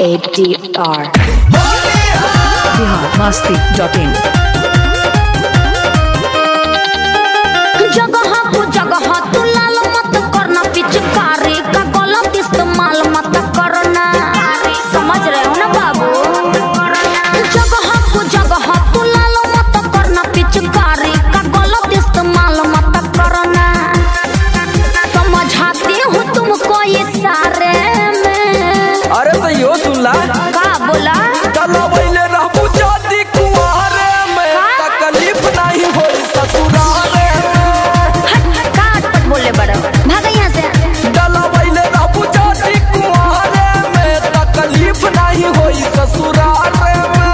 ADR biharmasti.in जगह को जगह तू लाल मत करना, पिचकारी का गलत इस्तेमाल मत करना, समझ रहे हो ना बाबू। जगह को जगह तू लाल मत करना, पिचकारी का गलत इस्तेमाल मत करना। समझाती हूँ तुमको ये सारे में। अरे तो यो सुन ला का बोला तलवैले रहबू जाति कुंवारे में, तकलीफ नहीं होई ससुराले में। काट पट बोले बड़ा भाग यहाँ से। तलवैले रहबू जाति कुंवारे में, तकलीफ नहीं होई ससुराले में।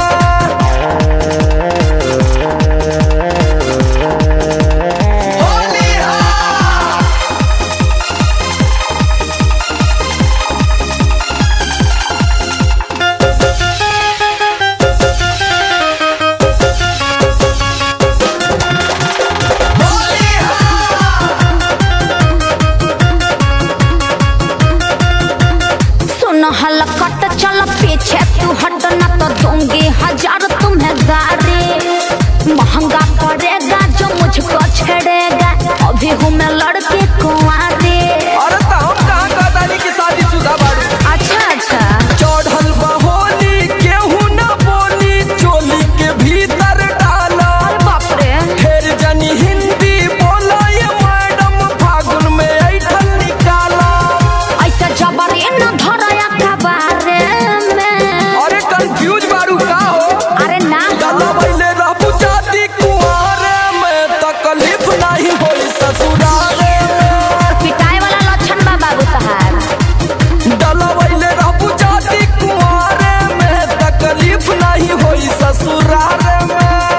हलकट चल पीछे तू हट ना तो दूंगी 1000 तुम्हें गारी। महंगा पड़ेगा जो मुझको छेड़ेगा, अभी हूँ मैं लड़की कुंवारी। अरे तो हम कहाँ कहतानी की शादीशुदा बाड़ू। अच्छा अच्छा चढ़ल बहोली केहू न बोली, चोली के भीतर डाला। अरे बाप रे फिर जनी हिंदी बोला ये मैडम, फागुन में ऐठल निकाला। ऐसा जबरी न धराया कबारे में। अरे कंफ्यूज बारू का हो। अरे ना तलवैले रहबू जाति कुंवारे में, तकलीफ नहीं होई ससुराले में। पिटाई वाला लक्षण बा बाबू तहार। तलवैले रहबू जाति कुंवारे में, तकलीफ नहीं होई ससुराले में।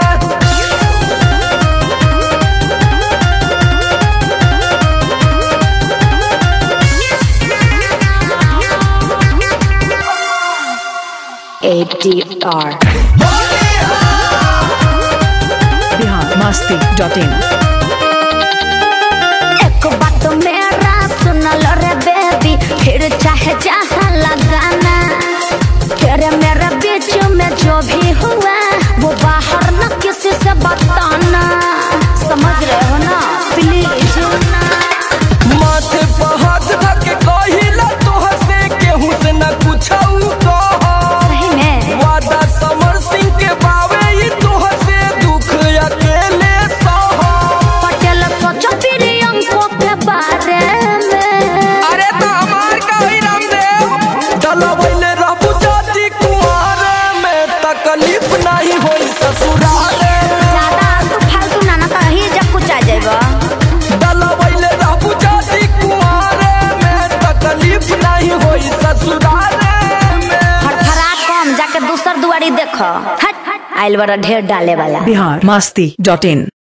ADR biharmasti.in एक बात मेरा सुन लो रे बेबी, फिर चाहे जहाँ लगाना। तेरे मेरे बीच में जो भी हुआ वो बाहर न किसी से बताना, समझ रहे हो ना प्लीज। माथे पर हाथ धर के कहिला तोहर से, केहू से न कुछऊ कह। सही में वादा समर सिंह के बावे ही तोहर से, दुख अकेले सह। पटेल सोचो प्रियंको के बारे में। अरे तो हमार कही रामदेव। तलवैले रहबू जाति कुंवारे में, तकलीफ नहीं होई ससुराले में। ज्यादा आलतू फालतू ना कही जब कुछ आ जाएगा। तलवैले रहबू जाति कुंवारे में, तकलीफ नहीं होई ससुराले में। फरफरा कम जाके दूसर दुआरी देखो। हट आइल बड़ा ढेर डाले वाला। biharmasti.in